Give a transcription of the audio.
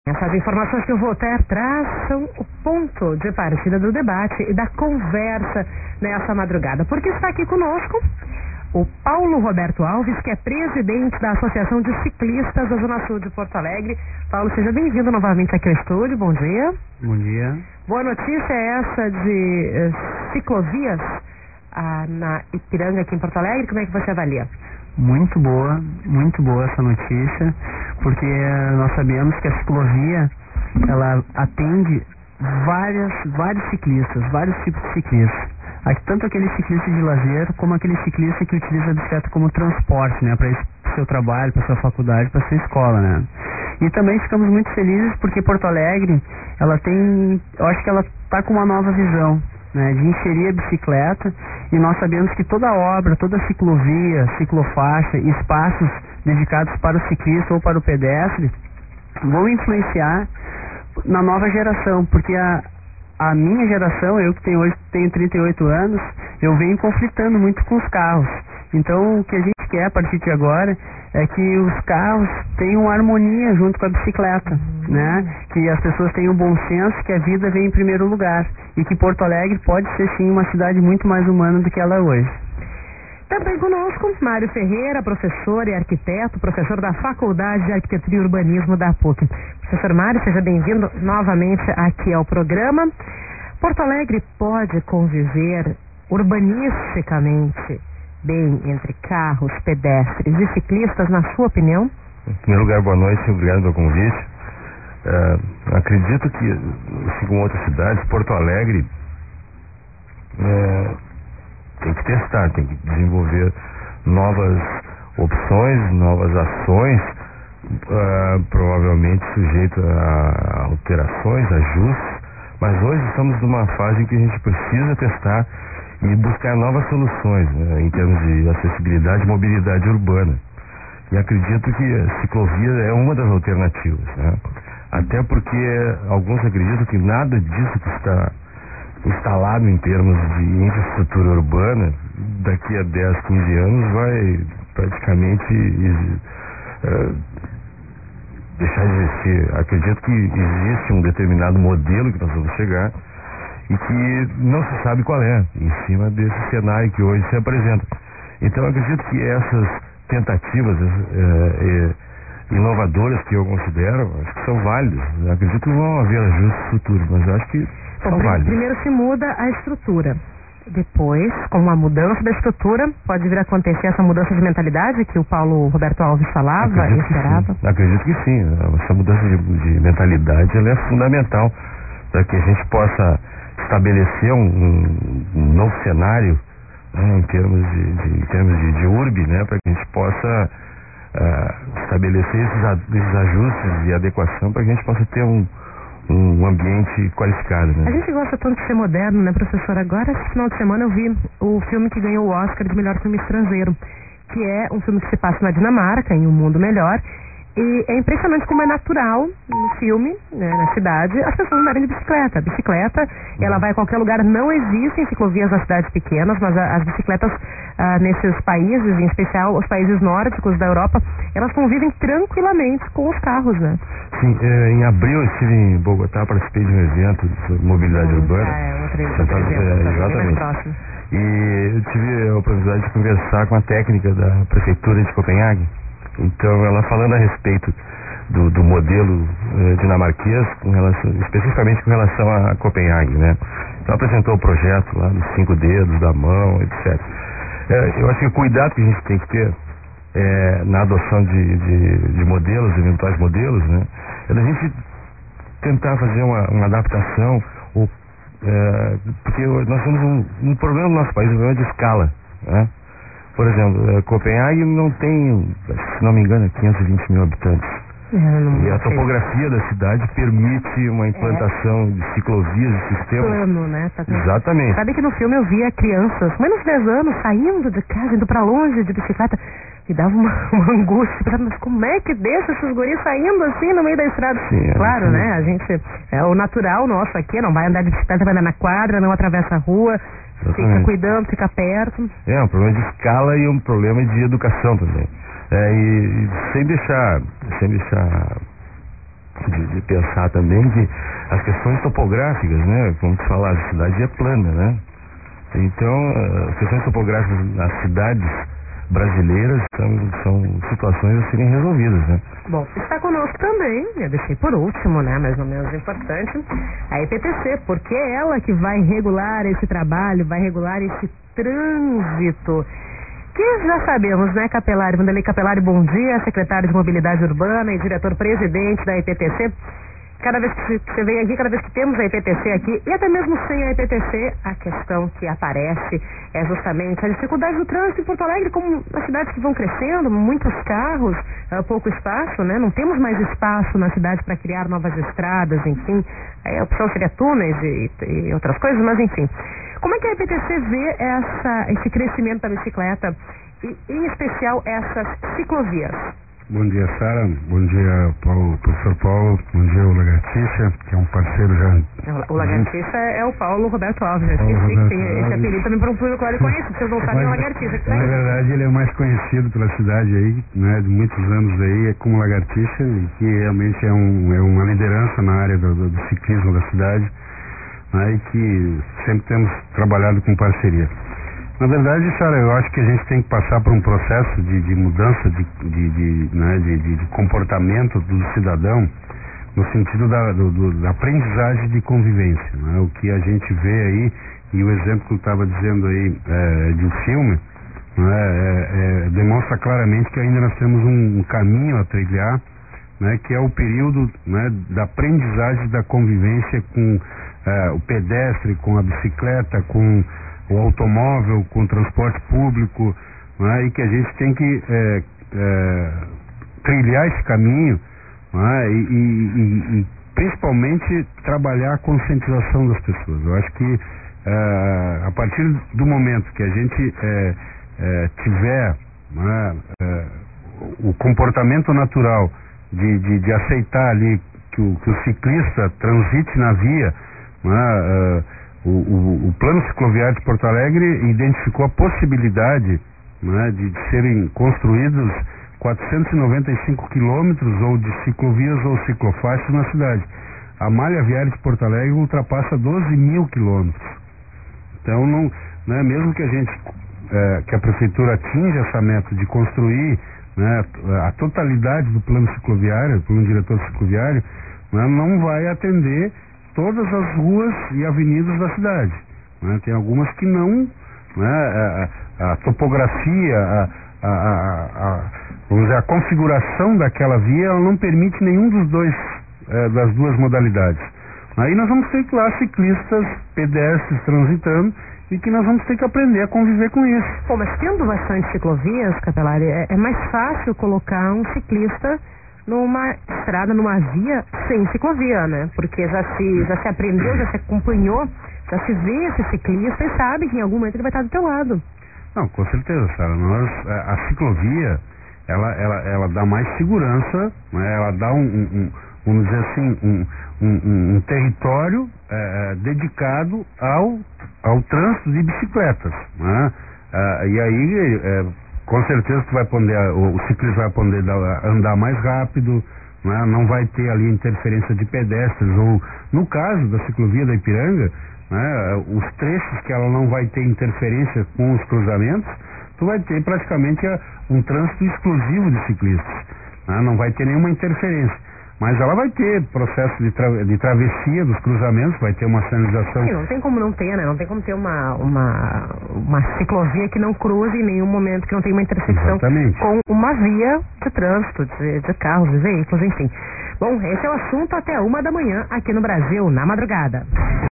Essas informações que o Voltaire traz são o ponto de partida do debate e da conversa nessa madrugada. Porque está aqui conosco o Paulo Roberto Alves, que é presidente da Associação de Ciclistas da Zona Sul de Porto Alegre. Paulo, seja bem-vindo novamente aqui ao estúdio. Bom dia. Bom dia. Boa notícia é essa de ciclovias na Ipiranga, aqui em Porto Alegre. Como é que você avalia? Muito boa essa notícia, porque nós sabemos que a ciclovia, ela atende vários ciclistas, vários tipos de ciclistas. Tanto aquele ciclista de lazer, como aquele ciclista que utiliza a bicicleta como transporte, né, para ir para o seu trabalho, para sua faculdade, para sua escola, né. E também ficamos muito felizes porque Porto Alegre, eu acho que ela está com uma nova visão, né, de inserir a bicicleta, e nós sabemos que toda obra, toda ciclovia, ciclofaixa, espaços dedicados para o ciclista ou para o pedestre vão influenciar na nova geração, porque a minha geração, eu que hoje tenho 38 anos, eu venho conflitando muito com os carros. Então o que a gente quer a partir de agora é que os carros tenham harmonia junto com a bicicleta, né? Que as pessoas tenham bom senso, que a vida vem em primeiro lugar e que Porto Alegre pode ser sim uma cidade muito mais humana do que ela é hoje. Também conosco, Mário Ferreira, professor e arquiteto, professor da Faculdade de Arquitetura e Urbanismo da PUC. Professor Mário, seja bem-vindo novamente aqui ao programa. Porto Alegre pode conviver urbanisticamente bem entre carros, pedestres e ciclistas, na sua opinião? Em primeiro lugar, boa noite, obrigado pelo convite. Acredito que, assim como outras cidades, Porto Alegre tem que testar, tem que desenvolver novas opções, novas ações, provavelmente sujeito a alterações, ajustes, mas hoje estamos numa fase em que a gente precisa testar e buscar novas soluções, né, em termos de acessibilidade e mobilidade urbana. E acredito que a ciclovia é uma das alternativas, né? Até porque alguns acreditam que nada disso que está instalado em termos de infraestrutura urbana, daqui a 10, 15 anos vai praticamente deixar de existir. Acredito que existe um determinado modelo que nós vamos chegar e que não se sabe qual é, em cima desse cenário que hoje se apresenta. Então acredito que essas tentativas inovadoras que eu considero, acho que são válidas. Acredito que vão haver ajustes futuros, mas eu acho que são válidos. Primeiro se muda a estrutura. Depois, com a mudança da estrutura, pode vir a acontecer essa mudança de mentalidade que o Paulo Roberto Alves falava e esperava? Acredito que sim. Essa mudança de mentalidade, ela é fundamental para que a gente possa estabelecer um novo cenário, né, em termos de urbe, né, para que a gente possa estabelecer esses ajustes e adequação para que a gente possa ter um ambiente qualificado, né? A gente gosta tanto de ser moderno, né, professor? Agora, esse final de semana eu vi o filme que ganhou o Oscar de melhor filme estrangeiro, que é um filme que se passa na Dinamarca, em Um Mundo Melhor. E é impressionante como é natural no filme, né, na cidade, as pessoas andarem de bicicleta. A bicicleta, ela vai a qualquer lugar. Não existem ciclovias nas cidades pequenas, mas as bicicletas nesses países, em especial os países nórdicos da Europa, elas convivem tranquilamente com os carros, né? Sim, em abril eu estive em Bogotá, participei de um evento sobre mobilidade urbana. Outro evento, exatamente. Próximo. E eu tive a oportunidade de conversar com a técnica da prefeitura de Copenhague. Então, ela falando a respeito do modelo dinamarquês, especificamente com relação a Copenhague, né? Então, apresentou o projeto lá dos 5 dedos da mão, etc. Eu acho que o cuidado que a gente tem que ter na adoção de modelos, eventuais modelos, né? É da gente tentar fazer uma adaptação, porque nós temos um problema no nosso país, um problema de escala, né? Por exemplo, Copenhague não tem, se não me engano, 520 mil habitantes. E a topografia da cidade permite uma implantação de ciclovias e sistemas. Plano, né? Exatamente. Sabe que no filme eu via crianças, menos de 10 anos, saindo de casa, indo pra longe de bicicleta. Me dava uma angústia. Mas como é que deixa esses guris saindo assim no meio da estrada? Sim, claro, né? A gente, o natural nosso aqui, não vai andar de bicicleta, vai andar na quadra, não atravessa a rua. Exatamente. Fica cuidando, fica perto. É um problema de escala e um problema de educação também. E sem deixar de pensar também que as questões topográficas, né? Como tu falar, a cidade é plana, né? Então, as questões topográficas nas cidades brasileiras são situações a serem resolvidas, né? Bom, está conosco também, eu deixei por último, né, mais ou menos importante, a EPTC, porque é ela que vai regular esse trabalho, vai regular esse trânsito, que já sabemos, né, Capelari, Vanderlei Capelari, bom dia, secretário de Mobilidade Urbana e diretor-presidente da EPTC. Cada vez que você vem aqui, cada vez que temos a EPTC aqui, e até mesmo sem a EPTC, a questão que aparece é justamente a dificuldade do trânsito em Porto Alegre, como as cidades que vão crescendo, muitos carros, pouco espaço, né? Não temos mais espaço na cidade para criar novas estradas, enfim. Aí a opção seria túneis e outras coisas, mas enfim. Como é que a EPTC vê esse crescimento da bicicleta e, em especial, essas ciclovias? Bom dia, Sara. Bom dia, professor Paulo. Bom dia, o Lagartixa, que é um parceiro já. O Lagartixa é o Paulo Roberto Alves. Já esqueci que tem esse apelido também para um público que conhece. Vocês não sabem, é o Lagartixa. Que tá na verdade, ele é mais conhecido pela cidade aí, né, de muitos anos aí, é como Lagartixa, e que realmente é uma liderança na área do ciclismo da cidade, né, e que sempre temos trabalhado com parceria. Na verdade, Sara, eu acho que a gente tem que passar por um processo de mudança de comportamento do cidadão no sentido da aprendizagem de convivência, né? O que a gente vê aí, e o exemplo que eu estava dizendo aí de um filme, né, demonstra claramente que ainda nós temos um caminho a trilhar, né, que é o período, né, da aprendizagem da convivência com o pedestre, com a bicicleta, com o automóvel, com o transporte público, né, e que a gente tem que trilhar esse caminho, né, e principalmente trabalhar a conscientização das pessoas. Eu acho que a partir do momento que a gente tiver, né, o comportamento natural de aceitar ali que o ciclista transite na via, né, o plano cicloviário de Porto Alegre identificou a possibilidade, né, de serem construídos 495 quilômetros ou de ciclovias ou ciclofaixas na cidade. A malha viária de Porto Alegre ultrapassa 12 mil quilômetros. Então, não é mesmo que que a prefeitura atinja essa meta de construir, né, a totalidade do plano cicloviário, do plano diretor cicloviário, né, não vai atender todas as ruas e avenidas da cidade, né? Tem algumas que não, né? A topografia, vamos dizer, a configuração daquela via, ela não permite nenhum das duas modalidades. Aí nós vamos ter que lá ciclistas, pedestres transitando, e que nós vamos ter que aprender a conviver com isso. Bom, mas tendo bastante ciclovias, Capelari, é mais fácil colocar um ciclista numa estrada, numa via sem ciclovia, né? Porque já se aprendeu, já se acompanhou, já se vê esse ciclista e sabe que em algum momento ele vai estar do teu lado. Não, com certeza, Sara. A ciclovia, ela dá mais segurança, né? Ela dá vamos dizer assim, um território dedicado ao trânsito de bicicletas, né? E aí com certeza o ciclista vai poder andar mais rápido, né? Não vai ter ali interferência de pedestres, ou no caso da ciclovia da Ipiranga, né, os trechos que ela não vai ter interferência com os cruzamentos, tu vai ter praticamente um trânsito exclusivo de ciclistas, né? Não vai ter nenhuma interferência. Mas ela vai ter processo de travessia dos cruzamentos, vai ter uma sinalização. Sim, não tem como não ter, né? Não tem como ter uma ciclovia que não cruze em nenhum momento, que não tenha uma intersecção. Exatamente. Com uma via de trânsito, de carros, de veículos, enfim. Bom, esse é o assunto até 1 da manhã aqui no Brasil, na madrugada.